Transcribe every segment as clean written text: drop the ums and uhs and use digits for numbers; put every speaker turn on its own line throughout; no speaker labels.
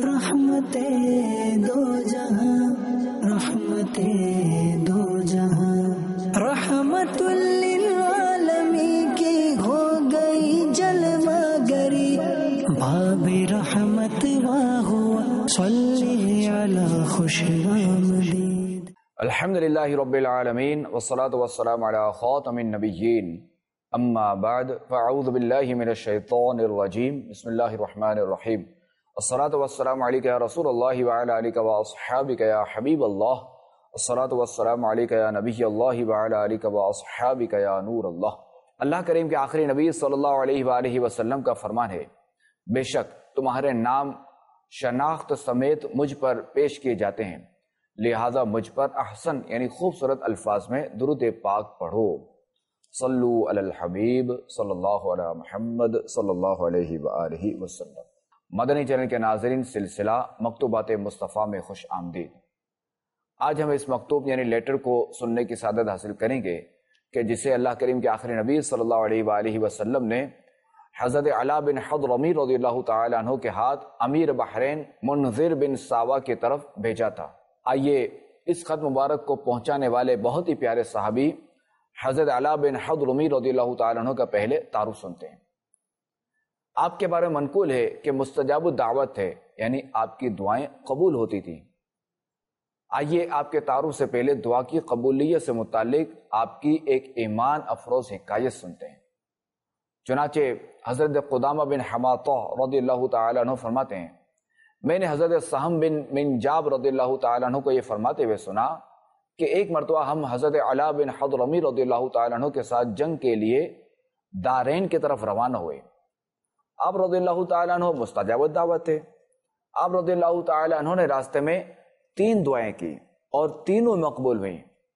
رحمتے دو جہاں، رحمتے دو جہاں، رحمت للعالمین کی ہو گئی جلوہ گری، باب رحمت واہوا صلی علی خوش آمدید۔
الحمدللہ رب العالمین والصلاة والسلام علی خاتم النبیین، اما بعد فاعوذ باللہ من الشیطان الرجیم، بسم اللہ الرحمن الرحیم، الصلاة والسلام علیکہ یا رسول اللہ وعلی آلہ واصحابہ یا حبیب اللہ، الصلاة والسلام علیکہ یا نبی اللہ وعلی آلہ واصحابہ یا نور اللہ۔ اللہ کریم کے آخری نبی صلی اللہ علیہ وآلہ وسلم کا فرمان ہے، بے شک تمہارے نام شناخت سمیت مجھ پر پیش کیے جاتے ہیں، لہذا مجھ پر احسن یعنی خوبصورت الفاظ میں درود پاک پڑھو۔ صلو علی الحبیب صلی اللہ علی محمد صلی اللہ علیہ وآلہ وسلم۔ مدنی چینل کے ناظرین، سلسلہ مکتوبات مصطفیٰ میں خوش آمدید۔ آج ہم اس مکتوب یعنی لیٹر کو سننے کی سعادت حاصل کریں گے کہ جسے اللہ کریم کے آخری نبی صلی اللہ علیہ وآلہ وسلم نے حضرت علا بن حضرمی رضی اللہ تعالیٰ عنہ کے ہاتھ امیر بحرین منذر بن ساوا کی طرف بھیجا تھا۔ آئیے اس خط مبارک کو پہنچانے والے بہت ہی پیارے صحابی حضرت علا بن حضرمی رضی اللہ تعالیٰ عنہ کا پہلے تعارف سنتے ہیں۔ آپ کے بارے میں منقول ہے کہ مستجاب الدعوت ہے، یعنی آپ کی دعائیں قبول ہوتی تھیں۔ آئیے آپ کے تعارف سے پہلے دعا کی قبولیت سے متعلق آپ کی ایک ایمان افروز حکایت سنتے ہیں۔ چنانچہ حضرت قدامہ بن حماطہ رضی اللہ تعالیٰ عنہ فرماتے ہیں، میں نے حضرت سہم بن منجاب رضی اللہ تعالیٰ عنہ کو یہ فرماتے ہوئے سنا کہ ایک مرتبہ ہم حضرت علا بن حضرمی رضی اللہ تعالیٰ عنہ کے ساتھ جنگ کے لیے دارین کی طرف روانہ ہوئے۔ آپ رضی اللہ تعالیٰ عنہ مستجاب الدعوت تھے۔ آپ رضی اللہ تعالیٰ عنہ نے راستے میں 3 دعائیں کی اور تینوں مقبول ہوئیں۔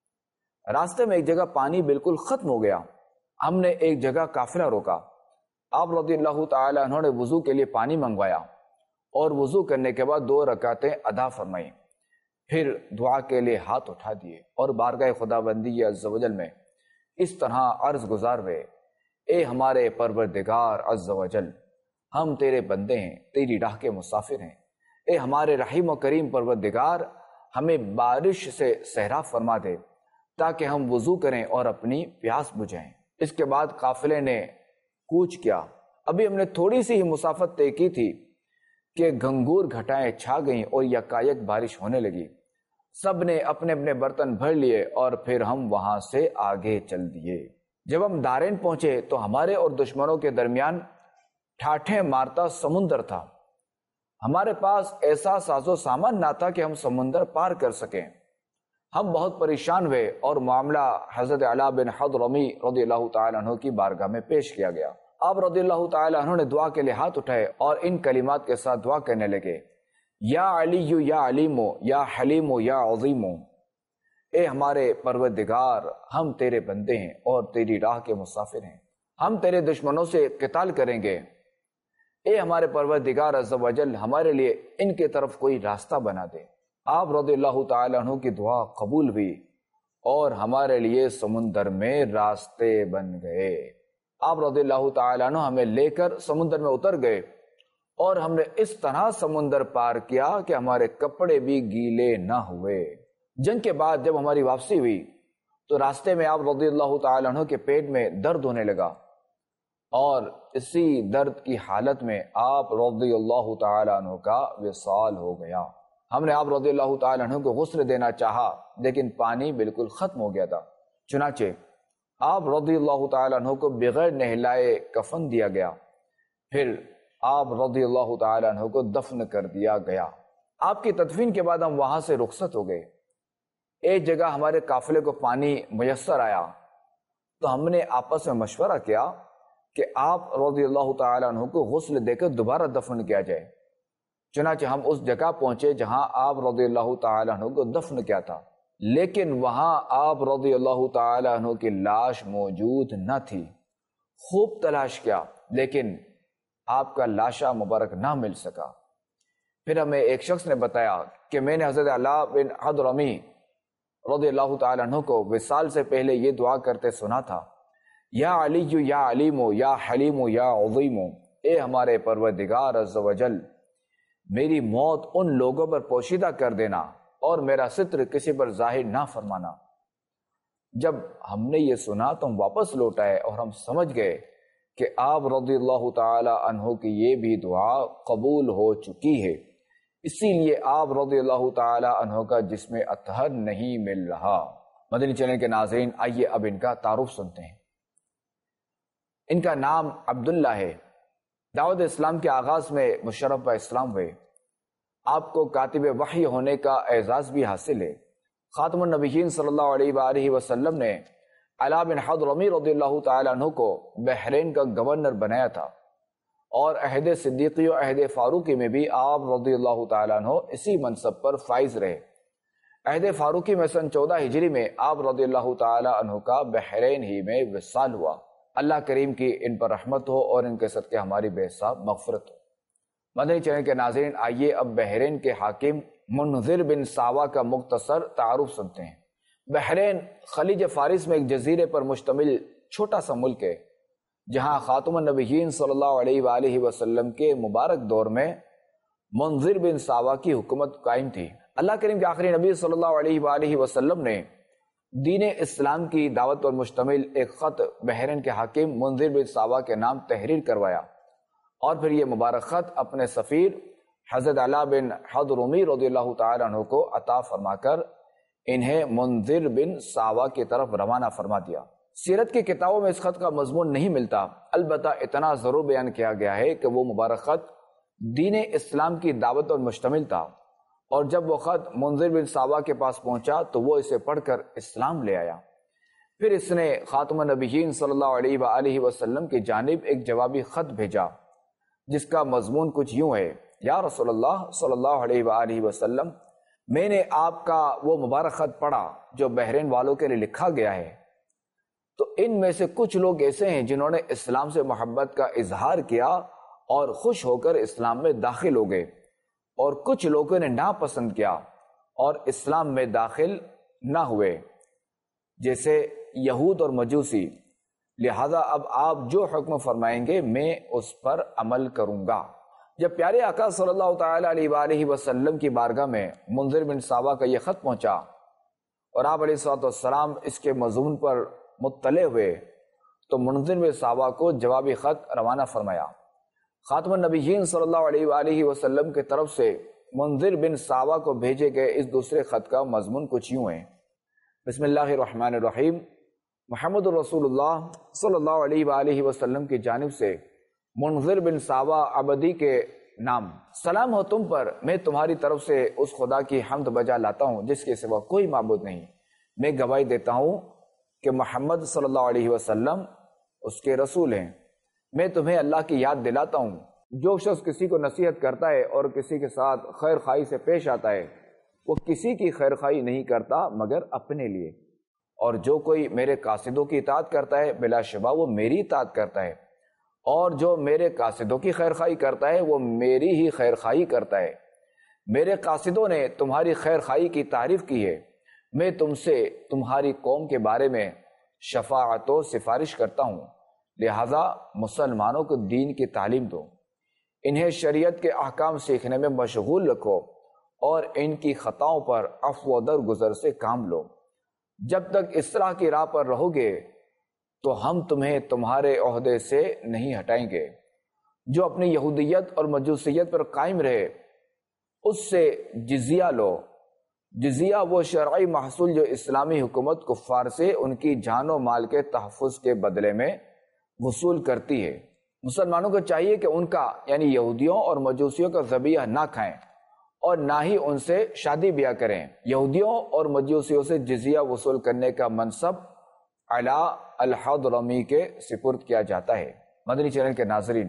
راستے میں ایک جگہ پانی بالکل ختم ہو گیا، ہم نے ایک جگہ قافلہ روکا۔ آپ رضی اللہ تعالیٰ عنہ نے وضو کے لیے پانی منگوایا اور وضو کرنے کے بعد 2 رکعتیں ادا فرمائیں، پھر دعا کے لیے ہاتھ اٹھا دیے اور بارگاہ خداوندی عز و جل میں اس طرح عرض گزار ہوئے، اے ہمارے پروردگار عز و جل، ہم تیرے بندے ہیں، تیری راہ کے مسافر ہیں، اے ہمارے رحیم و کریم پروردگار، ہمیں بارش سے صحرا فرما دے تاکہ ہم وضو کریں اور اپنی پیاس بجھائیں۔ اس کے بعد قافلے نے کوچ کیا۔ ابھی ہم نے تھوڑی سی ہی مسافت طے کی تھی کہ گھنگور گھٹائیں چھا گئیں اور یکایک بارش ہونے لگی۔ سب نے اپنے اپنے برتن بھر لیے اور پھر ہم وہاں سے آگے چل دیے۔ جب ہم دارین پہنچے تو ہمارے اور دشمنوں کے درمیان ٹھاٹھیں مارتا سمندر تھا۔ ہمارے پاس ایسا ساز و سامان نہ تھا کہ ہم سمندر پار کر سکیں۔ ہم بہت پریشان ہوئے اور معاملہ حضرت علا بن حضرمی رضی اللہ تعالیٰ عنہ کی بارگاہ میں پیش کیا گیا۔ آپ رضی اللہ تعالیٰ عنہ نے دعا کے لیے ہاتھ اٹھائے اور ان کلمات کے ساتھ دعا کرنے لگے، یا علی یا علیم یا حلیم یا عظیم، اے ہمارے پروردگار، ہم تیرے بندے ہیں اور تیری راہ کے مسافر ہیں، ہم تیرے دشمنوں سے قتال کریں گے، اے ہمارے پروردگار عز و جل، ہمارے لیے ان کے طرف کوئی راستہ بنا دے۔ آپ رضی اللہ تعالیٰ عنہ کی دعا قبول ہوئی اور ہمارے لیے سمندر میں راستے بن گئے۔ آپ رضی اللہ تعالیٰ عنہ ہمیں لے کر سمندر میں اتر گئے اور ہم نے اس طرح سمندر پار کیا کہ ہمارے کپڑے بھی گیلے نہ ہوئے۔ جنگ کے بعد جب ہماری واپسی ہوئی تو راستے میں آپ رضی اللہ تعالیٰ عنہ کے پیٹ میں درد ہونے لگا اور اسی درد کی حالت میں آپ رضی اللہ تعالیٰ عنہ کا وصال ہو گیا۔ ہم نے آپ رضی اللہ تعالیٰ عنہ کو غسل دینا چاہا لیکن پانی بالکل ختم ہو گیا تھا، چنانچہ آپ رضی اللہ تعالیٰ عنہ کو بغیر نہلائے کفن دیا گیا، پھر آپ رضی اللہ تعالیٰ عنہ کو دفن کر دیا گیا۔ آپ کی تدفین کے بعد ہم وہاں سے رخصت ہو گئے۔ ایک جگہ ہمارے قافلے کو پانی میسر آیا تو ہم نے آپس میں مشورہ کیا کہ آپ رضی اللہ تعالیٰ عنہ کو غسل دے کر دوبارہ دفن کیا جائے۔ چنانچہ ہم اس جگہ پہنچے جہاں آپ رضی اللہ تعالیٰ عنہ کو دفن کیا تھا، لیکن وہاں آپ رضی اللہ تعالیٰ عنہ کی لاش موجود نہ تھی۔ خوب تلاش کیا لیکن آپ کا لاشا مبارک نہ مل سکا۔ پھر ہمیں ایک شخص نے بتایا کہ میں نے حضرت علا بن حضرمی رضی اللہ تعالیٰ عنہ کو وصال سے پہلے یہ دعا کرتے سنا تھا، یا علی یا علیم یا حلیم یا عظیم، اے ہمارے پروردگار عز و جل، میری موت ان لوگوں پر پوشیدہ کر دینا اور میرا ستر کسی پر ظاہر نہ فرمانا۔ جب ہم نے یہ سنا تو ہم واپس لوٹ آئے اور ہم سمجھ گئے کہ آپ رضی اللہ تعالی عنہ کی یہ بھی دعا قبول ہو چکی ہے، اسی لیے آپ رضی اللہ تعالی عنہ کا جسم اطہر نہیں مل رہا۔ مدنی چینل کے ناظرین، آئیے اب ان کا تعارف سنتے ہیں۔ ان کا نام عبداللہ ہے۔ دعوت اسلام کے آغاز میں مشرف اسلام ہوئے۔ آپ کو کاتب وحی ہونے کا اعزاز بھی حاصل ہے۔ خاتم النبیین صلی اللہ علیہ وآلہ وسلم نے علا بن حضرمی رضی اللہ تعالی عنہ کو بحرین کا گورنر بنایا تھا، اور عہد صدیقی و عہد فاروقی میں بھی آپ رضی اللہ تعالی عنہ اسی منصب پر فائز رہے۔ عہد فاروقی میں سن 14 ہجری میں آپ رضی اللہ تعالی عنہ کا بحرین ہی میں وصال ہوا۔ اللہ کریم کی ان پر رحمت ہو اور ان کے صدقے ہماری بے حساب مغفرت ہو۔ مدنی چینل کے ناظرین، آئیے اب بحرین کے حاکم منذر بن ساوا کا مختصر تعارف سنتے ہیں۔ بحرین خلیج فارس میں ایک جزیرے پر مشتمل چھوٹا سا ملک ہے، جہاں خاتم النبیین صلی اللہ علیہ وآلہ وسلم کے مبارک دور میں منذر بن ساوا کی حکومت قائم تھی۔ اللہ کریم کے آخری نبی صلی اللہ علیہ وآلہ وسلم نے دین اسلام کی دعوت پر مشتمل ایک خط بحرین کے حاکم منذر بن ساوا کے نام تحریر کروایا، اور پھر یہ مبارک خط اپنے سفیر حضرت علا بن حضرمی رضی اللہ تعالی عنہ کو عطا فرما کر انہیں منذر بن ساوا کی طرف روانہ فرما دیا۔ سیرت کی کتابوں میں اس خط کا مضمون نہیں ملتا، البتہ اتنا ضرور بیان کیا گیا ہے کہ وہ مبارک خط دین اسلام کی دعوت پر مشتمل تھا، اور جب وہ خط منذر بن ساوا کے پاس پہنچا تو وہ اسے پڑھ کر اسلام لے آیا۔ پھر اس نے خاتم النبیین صلی اللہ علیہ وآلہ وسلم کی جانب ایک جوابی خط بھیجا، جس کا مضمون کچھ یوں ہے: یا رسول اللہ صلی اللہ علیہ وآلہ وسلم، میں نے آپ کا وہ مبارک خط پڑھا جو بحرین والوں کے لیے لکھا گیا ہے، تو ان میں سے کچھ لوگ ایسے ہیں جنہوں نے اسلام سے محبت کا اظہار کیا اور خوش ہو کر اسلام میں داخل ہو گئے، اور کچھ لوگوں نے ناپسند کیا اور اسلام میں داخل نہ ہوئے، جیسے یہود اور مجوسی۔ لہذا اب آپ جو حکم فرمائیں گے میں اس پر عمل کروں گا۔ جب پیارے آقا صلی اللہ تعالی علیہ وآلہ وسلم کی بارگاہ میں منذر بن ساوا کا یہ خط پہنچا اور آپ علیہ السلام اس کے مضمون پر مطلع ہوئے، تو منذر بن ساوا کو جوابی خط روانہ فرمایا۔ خاتم النبیین صلی اللہ علیہ وآلہ وسلم کی طرف سے منذر بن ساوا کو بھیجے گئے اس دوسرے خط کا مضمون کچھ یوں ہے: بسم اللہ الرحمن الرحیم، محمد رسول اللہ صلی اللہ علیہ وآلہ وسلم کی جانب سے منذر بن ساوا عبدی کے نام، سلام ہو تم پر، میں تمہاری طرف سے اس خدا کی حمد بجا لاتا ہوں جس کے سوا کوئی معبود نہیں۔ میں گواہی دیتا ہوں کہ محمد صلی اللہ علیہ وسلم اس کے رسول ہیں۔ میں تمہیں اللہ کی یاد دلاتا ہوں، جو شخص کسی کو نصیحت کرتا ہے اور کسی کے ساتھ خیر خواہی سے پیش آتا ہے، وہ کسی کی خیر خواہی نہیں کرتا مگر اپنے لیے، اور جو کوئی میرے قاصدوں کی اطاعت کرتا ہے بلا شبہ وہ میری اطاعت کرتا ہے، اور جو میرے قاصدوں کی خیر خواہی کرتا ہے وہ میری ہی خیر خواہی کرتا ہے۔ میرے قاصدوں نے تمہاری خیر خواہی کی تعریف کی ہے۔ میں تم سے تمہاری قوم کے بارے میں شفاعت و سفارش کرتا ہوں، لہذا مسلمانوں کو دین کی تعلیم دو، انہیں شریعت کے احکام سیکھنے میں مشغول رکھو، اور ان کی خطاؤں پر عفو و درگزر سے کام لو۔ جب تک اصلاح کی راہ پر رہو گے تو ہم تمہیں تمہارے عہدے سے نہیں ہٹائیں گے۔ جو اپنی یہودیت اور مجوسیت پر قائم رہے اس سے جزیہ لو۔ جزیہ وہ شرعی محصول جو اسلامی حکومت کفار سے ان کی جان و مال کے تحفظ کے بدلے میں وصول کرتی ہے۔ مسلمانوں کو چاہیے کہ ان کا یعنی یہودیوں اور مجوسیوں کا ذبیحہ نہ کھائیں اور نہ ہی ان سے شادی بیاہ کریں۔ یہودیوں اور مجوسیوں سے جزیہ وصول کرنے کا منصب علا الحضرمی کے سپرد کیا جاتا ہے۔ مدنی چینل کے ناظرین،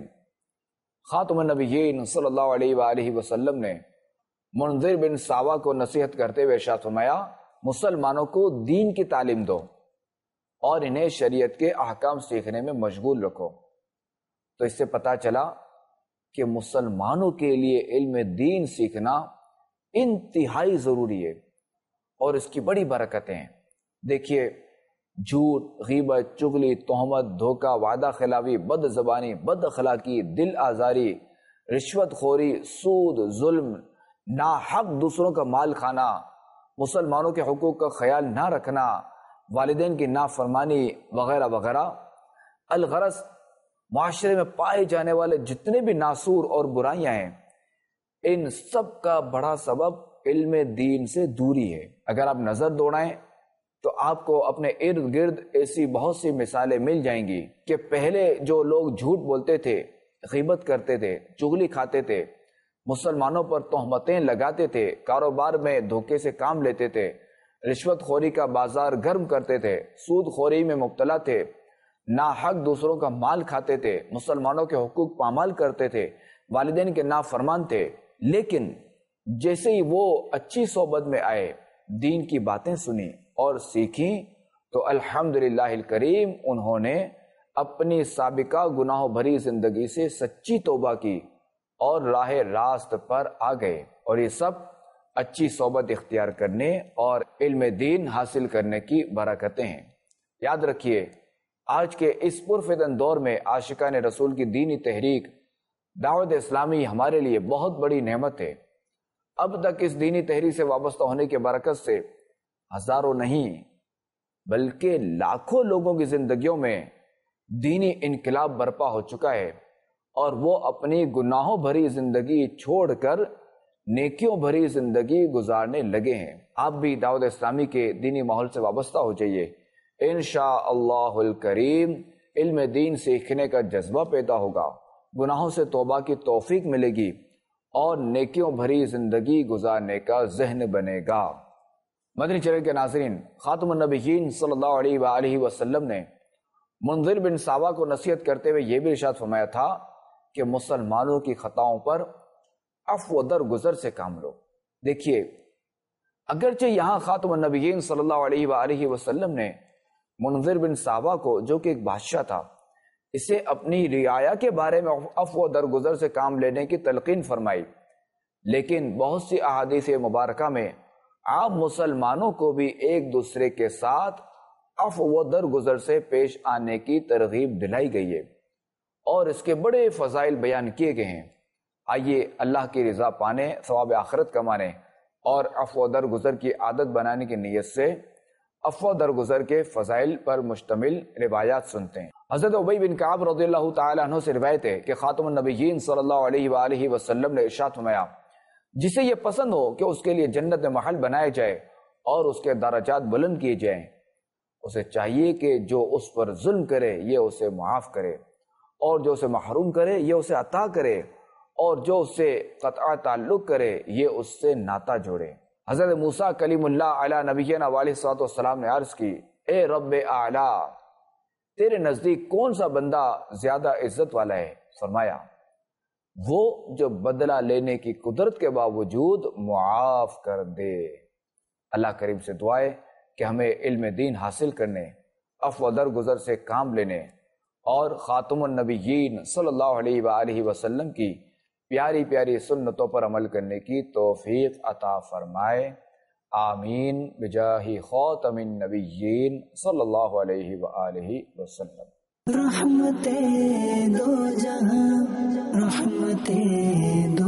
خاتم النبیین صلی اللہ علیہ وآلہ وسلم نے منذر بن ساوا کو نصیحت کرتے ہوئے ارشاد فرمایا: مسلمانوں کو دین کی تعلیم دو اور انہیں شریعت کے احکام سیکھنے میں مشغول رکھو۔ تو اس سے پتہ چلا کہ مسلمانوں کے لیے علم دین سیکھنا انتہائی ضروری ہے اور اس کی بڑی برکتیں ہیں۔ دیکھیے، جھوٹ، غیبت، چغلی، تہمت، دھوکہ، وعدہ خلافی، بد زبانی، بد اخلاقی، دل آزاری، رشوت خوری، سود، ظلم، ناحق دوسروں کا مال کھانا، مسلمانوں کے حقوق کا خیال نہ رکھنا، والدین کی نافرمانی وغیرہ وغیرہ۔ الغرض معاشرے میں پائے جانے والے جتنے بھی ناسور اور برائیاں ہیں، ان سب کا بڑا سبب علم دین سے دوری ہے۔ اگر آپ نظر دوڑائیں تو آپ کو اپنے ارد گرد ایسی بہت سی مثالیں مل جائیں گی کہ پہلے جو لوگ جھوٹ بولتے تھے، غیبت کرتے تھے، چغلی کھاتے تھے، مسلمانوں پر تہمتیں لگاتے تھے، کاروبار میں دھوکے سے کام لیتے تھے، رشوت خوری کا بازار گرم کرتے تھے، سود خوری میں مبتلا تھے، ناحق دوسروں کا مال کھاتے تھے، مسلمانوں کے حقوق پامال کرتے تھے، والدین کے نافرمان تھے، لیکن جیسے ہی وہ اچھی صحبت میں آئے، دین کی باتیں سنی اور سیکھیں، تو الحمدللہ الکریم انہوں نے اپنی سابقہ گناہوں بھری زندگی سے سچی توبہ کی اور راہ راست پر آ گئے، اور یہ سب اچھی صحبت اختیار کرنے اور علم دین حاصل کرنے کی برکتیں ہیں۔ یاد رکھیے، آج کے اس پرفتن دور میں عاشقان رسول کی دینی تحریک دعوت اسلامی ہمارے لیے بہت بڑی نعمت ہے۔ اب تک اس دینی تحریک سے وابستہ ہونے کے برکت سے ہزاروں نہیں بلکہ لاکھوں لوگوں کی زندگیوں میں دینی انقلاب برپا ہو چکا ہے، اور وہ اپنی گناہوں بھری زندگی چھوڑ کر نیکیوں بھری زندگی گزارنے لگے ہیں۔ آپ بھی دعوت اسلامی کے دینی ماحول سے وابستہ ہو جائیے، انشاءاللہ الکریم علم دین سیکھنے کا جذبہ پیدا ہوگا، گناہوں سے توبہ کی توفیق ملے گی، اور نیکیوں بھری زندگی گزارنے کا ذہن بنے گا۔ مدنی چینل کے ناظرین، خاتم النبیین صلی اللہ علیہ وآلہ وسلم نے منذر بن ساوا کو نصیحت کرتے ہوئے یہ بھی ارشاد فرمایا تھا کہ مسلمانوں کی خطاؤں پر عفو و درگزر سے کام لو۔ دیکھیے، اگرچہ یہاں خاتم النبیین صلی اللہ علیہ وآلہ وسلم نے منذر بن ساوا کو، جو کہ ایک بادشاہ تھا، اسے اپنی رعایا کے بارے میں عفو و درگزر سے کام لینے کی تلقین فرمائی، لیکن بہت سی احادیث مبارکہ میں عام مسلمانوں کو بھی ایک دوسرے کے ساتھ عفو و درگزر سے پیش آنے کی ترغیب دلائی گئی ہے، اور اس کے بڑے فضائل بیان کیے گئے ہیں۔ آئیے اللہ کی رضا پانے، ثواب آخرت کمانے اور عفو و درگزر کی عادت بنانے کی نیت سے عفو و درگزر کے فضائل پر مشتمل روایات سنتے ہیں۔ حضرت ابی بن کعب رضی اللہ تعالیٰ عنہ سے روایت ہے کہ خاتم النبیین صلی اللہ علیہ وآلہ وسلم نے ارشاد فرمایا، جسے یہ پسند ہو کہ اس کے لیے جنت میں محل بنایا جائے اور اس کے درجات بلند کیے جائیں، اسے چاہیے کہ جو اس پر ظلم کرے یہ اسے معاف کرے، اور جو اسے محروم کرے یہ اسے عطا کرے، اور جو اس سے قطع تعلق کرے یہ اس سے ناتا جوڑے۔ حضرت موسیٰ کلیم اللہ علی نبینا علیہ الصلوۃ والسلام نے عرض کی، اے رب اعلیٰ، تیرے نزدیک کون سا بندہ زیادہ عزت والا ہے؟ فرمایا، وہ جو بدلہ لینے کی قدرت کے باوجود معاف کر دے۔ اللہ کریم سے دعا ہے کہ ہمیں علم دین حاصل کرنے، عفو و درگزر سے کام لینے اور خاتم النبیین صلی اللہ علیہ وآلہ وسلم کی پیاری پیاری سنتوں پر عمل کرنے کی توفیق عطا فرمائے، آمین بجاہ خاتم النبیین صلی اللہ علیہ وآلہ وسلم۔
رحمتیں دو جہاں، رحمتیں دو